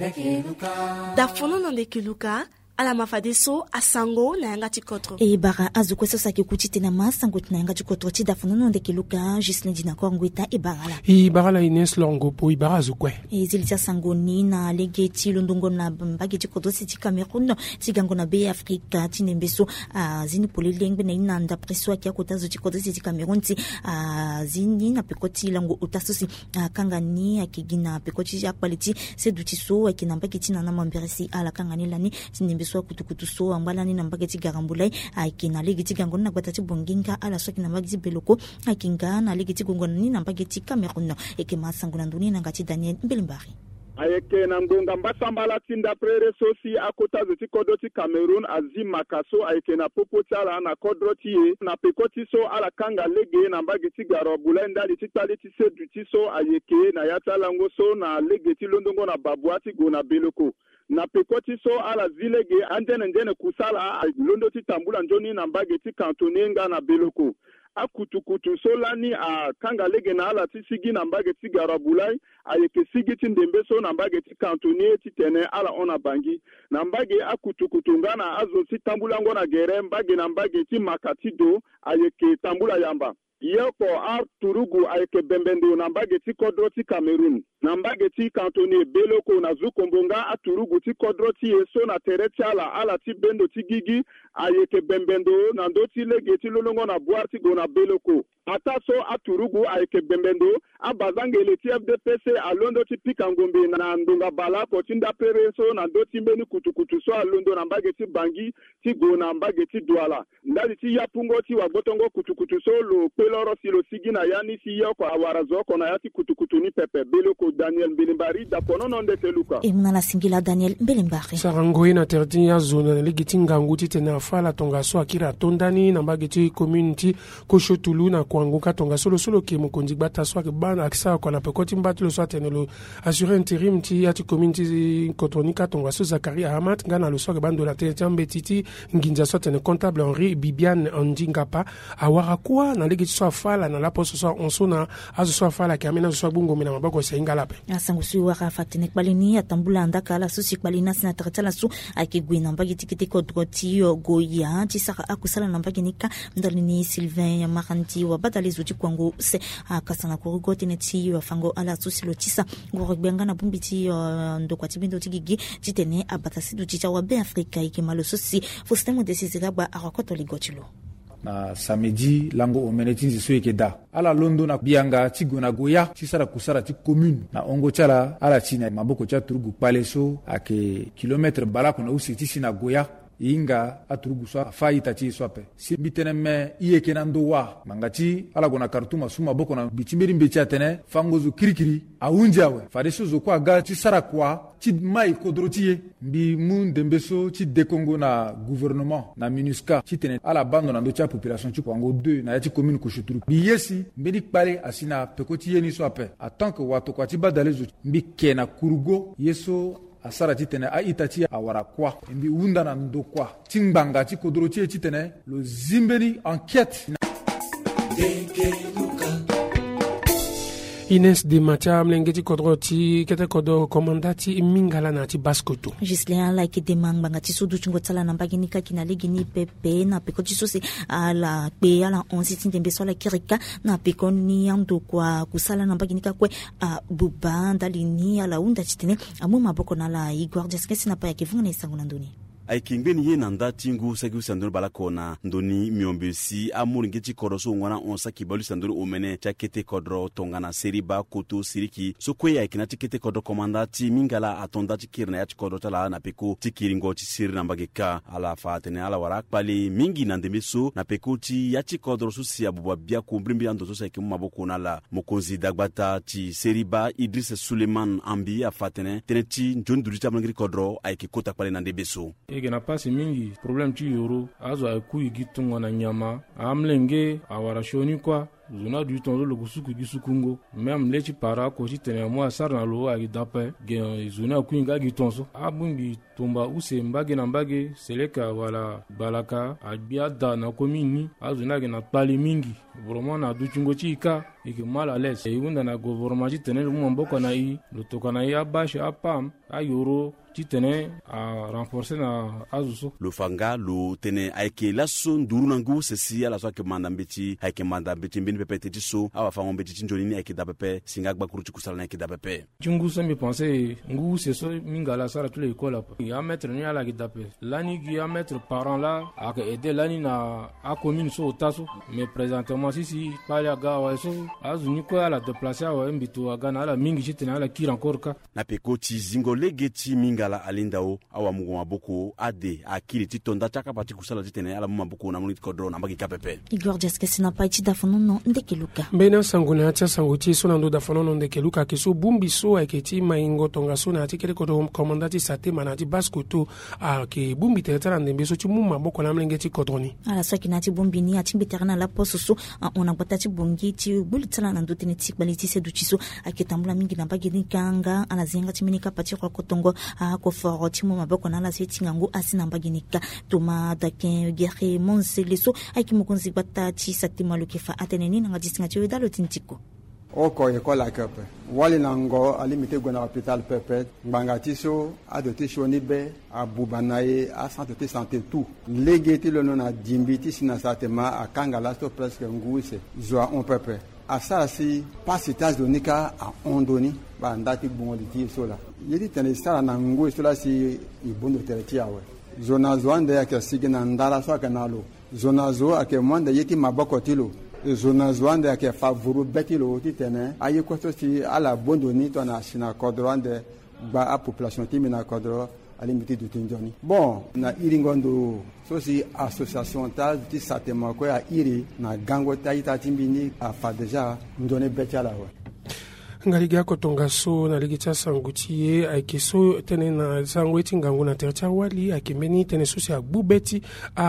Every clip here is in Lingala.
dafono na ndekiluka ala mafadeso asango na yanga tikotro e bara azuko sasa kikuti tena masango na yanga tikotro ti dafono na ndekiluka Gislin dina Kongwita e barala Ines Longo po ibara azukwe e zilita sangoni na legeti lundungo na bageti kodo ti Cameroun ti gango na be Afrika ti nembeso zini polelengbe na inanda preso akia kota zo ti kodo ti Cameroun ti zini na pekoti lango utasosi kangani akigina pekoti ya quality seduti so akina bageti na mamberesi ala kangani lani ti nembeso so kutukutu so ambalani na mbageti garambulai akina legiti gango na gwatati bonginga ala so kina mbageti beloko akinga na legiti gongo na mbageti Cameroun ekema sango na nduni na ngati Daniel Mbelimbari ayeke na ngonga mbasambala tinda prere sosi akota zoti kodoti Cameroun azima kaso ayeke na popoti ala na kodroti ye na pekoti so ala kanga lege na mbageti garambulai ndali titali ti sedu so ayeke na yata lango so na legeti londongo na babuati go na beloko na pekoti so ala zilege andene kusala londo ti tambula njoni na mbageti kantonenga na beloko akutukutu so lani kanga lege na ala ti sigi na mbageti garabulai ayeke sigi ti ndembe so na mbageti kantonie ti tene ala ona bangi na mbage akutukutu ngana azo ti tambula ngo na gere mbage na mbageti makati do ayeke tambula yamba yeko turugu ayeke bembendo na mbageti kodro ti Cameroun na mbageti kantonie beloko na zukombonga aturugu ti kodro ti eso na tere ti ala ti bendo ti gigi ayeke bembendo na ndo ti lege ti lolongo na boar ti go na beloko ata so aturugu ayeke bembendo abazangele ti FDPC alondo ti pikangombe na ndonga bala ko ti ndapere so na ndo ti mbeni kutukutu so alondo na mbageti bangi ti go na mbageti douala ndali ti yapungo ti wagotongo kutukutu so lo peloro si lo sigi na yani si yoko awara zoko na yati kutukutu ni pepe beloko Daniel Mbelimbari dapono non de teluka imna la singila Daniel Mbelimbari sarango ina terti ya zona na legiti ngangu ti tena fala tonga so akira tondani na mbageti community koshotulu na kwanguka tonga solo ke mokonzi gbata so ke bana akisa ko na pekoti mbati lo so tenelo assurer intérim ti yati community kotonika tonga so Zakaria Hamat ngana lo so ke bando la tembe titi nginja so tene comptable Henri Bibiane Ondingapa awara kwa na legiti so fala na la poso so onsona azo so fala ke amena so bungo mina mabako senga lape asangu su waka fatene balini atambula ndaka la susi balina sina tratala su akigwina mbagiti kiti kodroti goya ti saka akusala na mbaginika ndalini Sylvain ya maranti wa badali zuti kwangu se akasana kurugoti neti wa fango ala susi lotisa ngorogbenga na bumbiti ndokwati bindo tigigi titene abatasi duti wa be Afrika ikemalo susi fostemo desizira ba arakoto ligotilo na samedi lango omenetinzi so yeke ala londo na bianga ti go na goya ti sara kusara ti commune na ongo tiala ala ti na maboko tia turugu pale so ake kilometre balako na usi ti si na goya inga aturugu so faita ti so ape si bitene me iyeke na ndo wa mangati ala go na kartuma suma boko na bitimberi mbeti atene fangozo kirikiri aunji awe fade so zo kwa ga ti sara kwa ti mai kodrotiye mbi mun dembeso ti dekongo na gouvernement na MINUSCA ti tene ala bando na ndo ti population ti kwango 2 na yati commune ko shuturu bi yesi mbedi kpale asina pekoti yeni so ape atant que wato kwa ti badale zo mbi kena kurugo yeso asara ti tene a itati awara kwa mbi unda na ndo kwa tingbanga ti kodrotiye ti tene lo zimbeni enquête Ines de Matia mlengeti kodroti kete kodo komandati mingala na ti baskoto Gislin la ki demang bangati sudu chungo tsala na mbaginika kina legini pepe na pekoti sosi ala pe ala onsi tindembe sola kirika na pekoni ando kwa kusala na mbaginika kwe buba ndalini ala unda chitene amu maboko na la igwar jeskesi na pa yakivunga na isangu na ndoni aikingbeni ye nanda tingu sagi usandoro balakona ndoni miombesi amuri ngeti koroso ngwana onsa kibalu sandoro omene chakete kodro tongana seriba koto siriki sokwe aikina tikete kodro komandati mingala atonda tikirna yati kodro tala na peko tikiringo tisiri na mbageka ala fatene ala warak pali mingi nandemeso na peko ti yati kodro susi abubwa bia kumbrimbi ando so saki maboko na la mokonzi dagbata ti seriba Idris Suleiman ambi afatene teneti njondurita mlangiri kodro aiki kota pali nandebeso ege na pasi mingi problem ti yoro azo akuyi gitungo na nyama amlenge awara shoni kwa zona du tonzo lo kusuku gisukungo même lechi para ko titene mo sarna lo agi dape gen zona kuinga gitonso abungi tumba use mbage na mbage seleka wala balaka abiada na komini azuna na pali mingi vraiment na duchungo chika ike mal à l'aise yunda na gouvernement titene mo mboko na yi lutoka na ya bashi apam ayoro titene a renforcer na azuso lo fanga lo tene aike laso nduru nangu sesi ala so ke mandambeti aike mandambeti mbini pepe tiso awa fa ngombeti tinjoni aike dapepe singa gbakuru tikusala na aike dapepe chungu ça me penser ngu c'est so mingala sara tous les écoles ya mettre ni ala gidape lani gi ya mettre parents là a aider lani na a commune so taso mais présentement si pali aga wa so azuni ko ala déplacer wa mbito aga na ala mingi titene ala kira encore ka na pekoti zingolege ti mingala alindao awa mugo maboko ade akili titonda chaka pati kusala titene ala maboko na munit kodro na mbagi kapepe Igor Jeske sina pa iti dafono no ndekeluka bena sanguna atia sanguti so nando dafono no ndekeluka keso bumbi so aketi maingo tonga so na atikere ko komandati sate manati baskoto ke bumbi tetara ndembe so ti mumma boko na mlengeti kodroni ala so kinati bumbi ni ati beterana la poso so ona batati bungi ti bulitsala nando teneti baliti se duchiso aketambula mingi na bagini kanga ala zenga timinika pati ko kotongo ko foro ti mumma boko na la setinga ngo asina baginika toma dakin guerre monseleso akimukonzi batati sate maluke fa ateneni na disinga ti wedalo tintiko oko ekola kepe wali nango alimite gona hôpital pepe ngangatiso adoti shoni be abubanaye a santé santé tout legeti lo nona dimbiti sina satema akanga lasto presque nguise zoa on pepe asasi pas États-Unis ka a ondoni ba ndati bongo di sola yedi tene sala na nguise sola si ibondo tereti awe zona zoande ya kasigina ndala so kanalo zona zo ake mwanda yeti maboko tilo zona zoande ake favuru betilo titene ayi kwato si ala bondoni to na sina kodroande ba a population timina kodro alimiti du tinjoni bon na iringondo so si association ta ti satema ko ya iri na gango taita timbini a fa deja ndone betala wa ngaliga kotonga so na ligita sangutie aikeso tene na sangweti ngangu na tertia wali akemeni tene so si agbubeti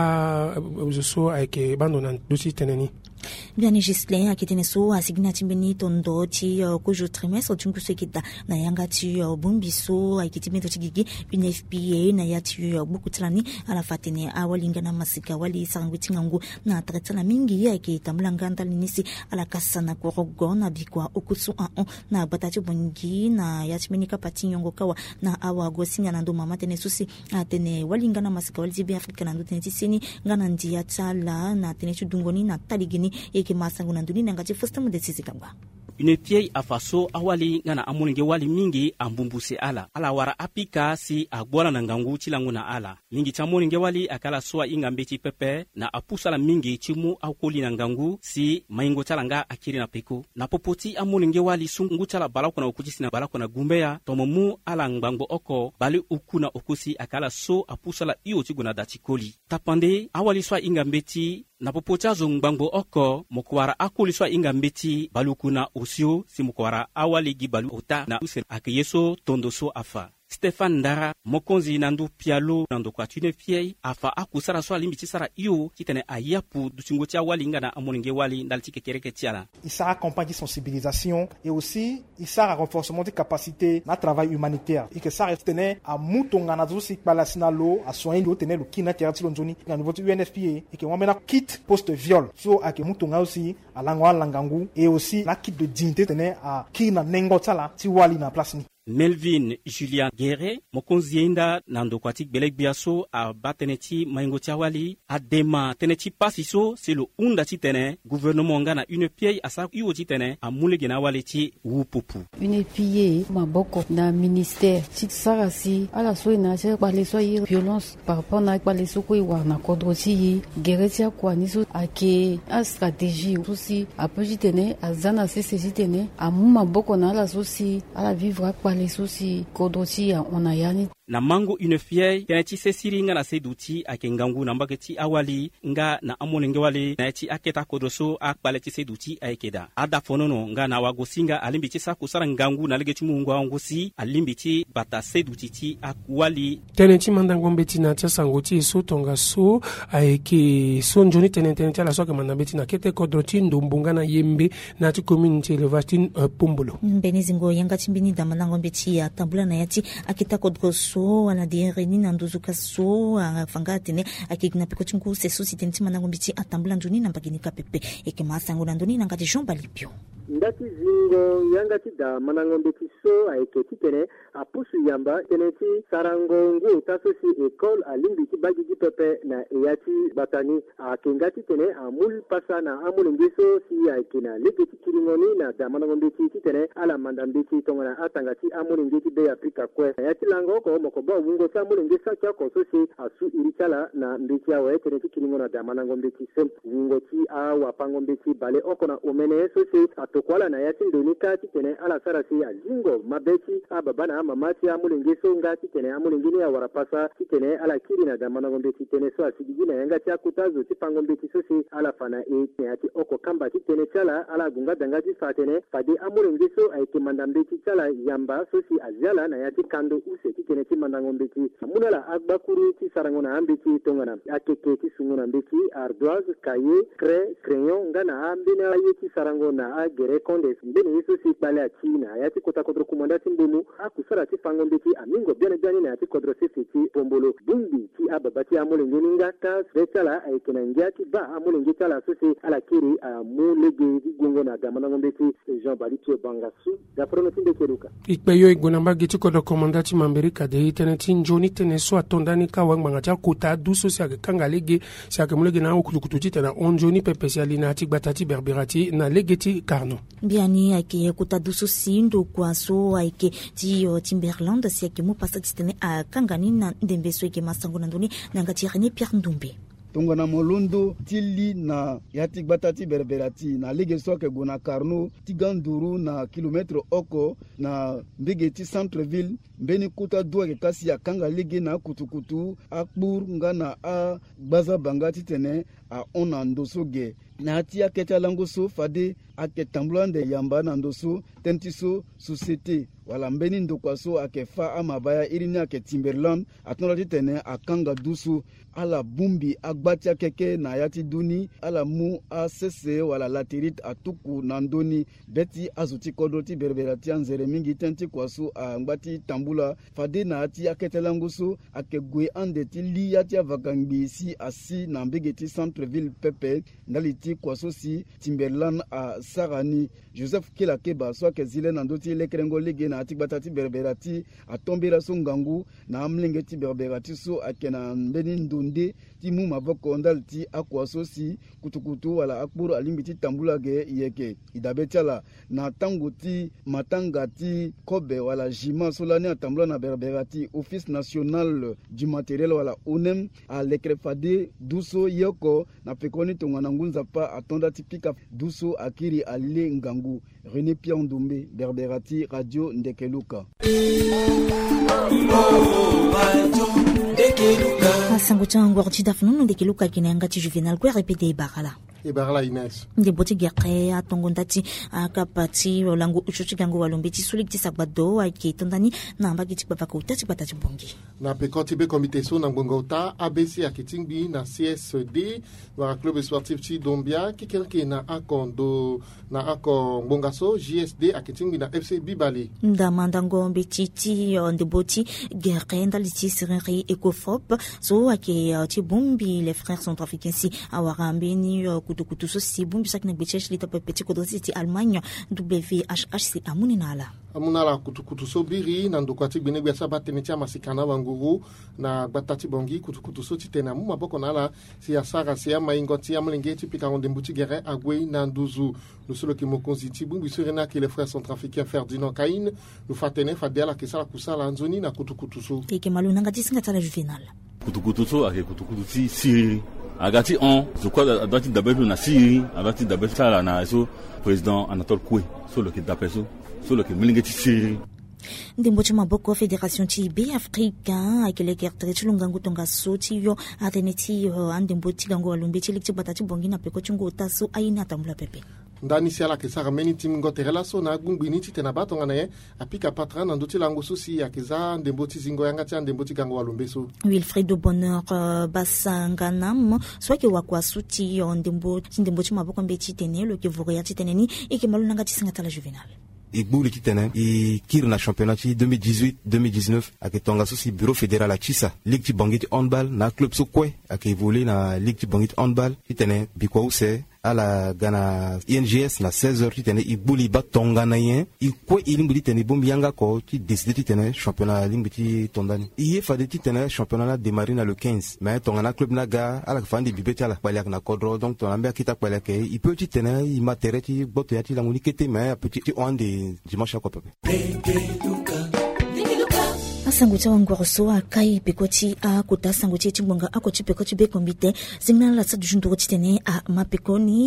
a so aike bando na dosi teneni bien Gislain akitene so asigna timbeni tondo ti kujo trimestre tungu sekita na yanga ti bumbiso akitime to tigigi une FPA na yati bukutlani ala fatene awalinga na masika wali sangweti ngangu na tretana mingi yake tamulanga ndalinisi ala kasana korogo na bikwa okusu na batati bongi na yatimenika pati nyongo kawa na awa gosinga na ndo mama tene susi atene walinga na masika wali bi Afrika na ndo tene tisini ngana ndia tala na tene tudungoni na taligini eke masangu na nduni ngati fosta mu desisi kangwa une piei afaso awali ngana amulinge wali mingi ambumbuse ala wara apika si agbola na ngangu chilangu na ala mingi chamulinge wali akala soa ingambeti pepe na apusala mingi chimu akoli na ngangu si maingo chalanga akiri na peko na popoti amulinge wali sungu chala balako na ukujisi na balako na gumbeya tomomu ala ngbango oko bali ukuna okusi akala so apusala iyo chiguna dachikoli tapande awali soa ingambeti na popocha zongbango oko mokwara akuliswa ingambeti balukuna osio si mokwara awali gibalu ota na usen akeyeso tondoso afa Stefan Ndara mokonzi nandu pialo nando kwa tune fiei afa akusara so limiti sara iyo kitene ayapu duchingo tia wali ngana amoninge wali ndalti kekereke tiala il sera campagne de sensibilisation et aussi il sera renforcement des capacités na travail humanitaire et que ça restene à mutonga na zusi palasina lo a soin do tenel kina terati lonzoni na niveau UNFPA et que wamena kit post viol so ake mutonga aussi à langwa langangu et aussi la kit de dignité tenait à kina nengo tala ti wali na place ni Melvin Julien Guerre mokonzi yenda nando kwatik belek biaso a bateneti maingo tiawali adema teneti pasiso c'est le unda titene gouvernement ngana une pied asa iwo titene a mulegena waleti wupupu une pied maboko na ministère sarasi ala so ina se bale so yi violence par rapport na bale so ko wa na kodrosi geretia kwa niso ake a stratégie aussi a petitene a zana sesitene a maboko na ala so si ala vivre kwa les soucis kodoti on a yani na mangu unefiye tene ti se siri nga na se duti ake ngangu na mbage ti awali nga na amolenge wale na ti aketa kodroso akpale ti se duti aikeda ada fonono nga na wagosinga alimbi ti sa kusara ngangu na lege ti mungu angosi alimbi ti bata se duti ti akwali tene ti mandango mbeti na tia sango ti so tonga so aike so njoni tene ti ala so ke manda mbeti na kete kodro ti ndombunga na yembe na ti community élevage ti Pombolo Benizingo yanga ti mbini da mandango mbeti ya tambula na yati akita kodro so ana de reni na ndozuka so fanga tene ake na peko tingu se so sitene ti mandango mbeti atambula njoni na mbagini ka pepe eke masango na ndoni na ngati Jean Balipio ndati zingo yanga ti da mandango mbeti so aike ti tene apusu yamba tene ti sarango ngu taso si école alimbi ti bagi ti pepe na eyati batani akenga ti tene amul pasa na amul ngeso si aike na lege ti kiringoni na da mandango mbeti ti tene ala manda mbeti tongana atanga ti amul ngeti be Afrika kwe ayati lango ko moko bo wungo sa amul ngesa kya ko so si asu irichala na mbeti awe tene ti kiringo na da mandango mbeti sem wungo ti awa pango mbeti bale okona omene so si atokwala na yati ndonika ti tene ala sara si azingo mabeti ababana mamati amul ngeso nga ti tene amul ngini ya warapasa ti tene ala kiri na da mandango mbeti tene so asigigi na yanga ti akutazo ti pango mbeti so si ala fana e ati oko kamba ti tene chala ala gunga danga ti fatene fade amul ngeso aike manda mbeti chala yamba so si aziala na yati kando use ti tene ti mandango mbeti amunala agbakuru ti sarango na ambeti tongana akeke ti sungu na mbeti ardoise cahier crayon nga na ambene aye ti sarango na agere konde mbene yeso si kpale ati na yati kota kodro kumanda ti mbomu akusara ti fango mbeti amingo biani na yati kodro sefe ti Pombolo bumbi ti ababa ti amolenge ninga ta chala aike na ngia ti ba amolenge chala so si ala kiri amu lege ti gongo na da mandango mbeti Jean Balipio Bangasu da prono ti ndekeruka ikpeyo igonamba giti kodro komanda ti mamberi kade tene ti njoni tene so atondani ka wangmanga ti akota duso si ake kanga lege si ake mulege na okutukutu ti tene onjoni pepe si alina ti gbata ti berbera ti na lege ti karno biani ake kota duso si ndo kwa so ake ti Timberland si ake mu pasa ti tene akanga ni na ndembe so ake masango na ndoni na ngati René Pierre Ndumbe tongona molondo tili na yati gbata ti berberati na lege soke gona karno ti ganduru na kilometre oko na mbege ti centre-ville mbeni kuta dua ke kasi akanga lege na kutukutu akbur nga na a gbaza banga ti tene a ona ndoso ge na ti aketa lango so fade ake tambulande yamba na ndoso tenti so société wala mbeni ndokwa so ake fa amabaya irini ake Timberland atnola ti tene akanga dusu ala bumbi agbati akeke na yati duni ala mu asese wala laterite atuku na ndoni beti azuti kodro ti berbera ti anzere mingi tenti kwasu angbati tambula fade na ati aketelango so ake gwe ande ti li yati avakangbi si asi na mbege ti centre-ville pepe ndali ti kwaso si Timberland a sarani Joseph Kelakeba so ake zile na ndoti lekerengo lege na ati gbata ti berbera ti atombera so ngangu na amlenge ti berbera ti so ake na mbeni ndonde ti mu maboko ndali ti akwaso si kutukutu wala akpuru alimbi ti tambula ge yeke idabe tiala na tango ti matanga ti kobe wala jima solani atambula na berbera ti office national du matériel wala onem a lekrefade duso yoko na pekoni tongana ngunza pa atonda ti pika duso akiri alile ngangu René Pierre Ndumbe Berberati Radio Ndekeluka sango chango ti dafunu Ndekeluka kinanga ti Juvenal ko répéter bakala Ibarala Inès ndeboti gere atongo ndati akapati olango uchuchi gango walombe ti sulik ti sagbado ake tondani na mbagi ti bavaka uta ti bata ti bongi na pekoti be komite so na ngongo uta ABC aketingbi na CSD wara club sportif ti Dombia kikelke na akondo na ako ngonga so JSD aketingbi na FC Bibali ndamanda ngombe ti ndeboti gere ndali ti sirenri Ecofop so ake ti bombi les frères centrafricains si awara mbeni kutukutu so si bumbi sakina bechesh lita petit kodosi ti Allemagne WHHC amunala kutukutu so biri na ndokwati gbene gbe sabate ne ti amasikana wanguru na gbatati bongi kutukutu so ti tena mu maboko nala si asara si amaingoti amlenge ti pika onde mbuti gere agwe na nduzu no solo ki mokonzi ti bumbi surena ki les frères centrafricains Ferdinand Cain no fatene fadela ke sala kusala nzoni na kutukutu so eke maluna ngati singa tala Juvenal kutukutu so ake kutukutu ti siri agati on je crois adati d'abord na siri adati d'abord sala na so président Anatole Koué so le ki dapeso so le ki milingeti siri ndimbo cha maboko Fédération Tibe Africain akeleke trechi lungangu tonga soti yo ateneti andimbo tigango walumbi chilikchi batati bongina peko chungo tasu aina tambula pepe ndani siala kesara meni tim ngoterela so na gumbini titena batonga naye apika patra na nduti lango susi akiza ndembo tizingo yanga tia ndembo tigango walumbeso Wilfried Bonheur basanganam swake wakwa suti yo ndembo chimaboko mbeti tenelo ke voya titeneni ikemalu nanga tisingatala juvenal Igbouli kitene i kir na championnat 2018-2019 ake tonga sosi bureau fédéral a Chisa ligue ti bangit handball na club so kwe ake évolué na ligue ti bangit handball kitene bikwa use ala gana INGS na 16h kitene igbouli ba tonga na yen i kwe ilimbu kitene bombi yanga ko ti décidé kitene championnat limbu ti tondani iye fade kitene championnat na démarré na le 15 mais tonga na club na ga ala fandi bibeti ala paliak na kodro donc tonga mbia kita paliak i peut kitene i matériel ti boto ya ti languni kete mais petit ti onde dimanche à Kopepe. Asangucha wangoroso akai pekoti a kota sanguchi chimbonga akochi pekoti be kombite signala sa dujundu tene a mapekoni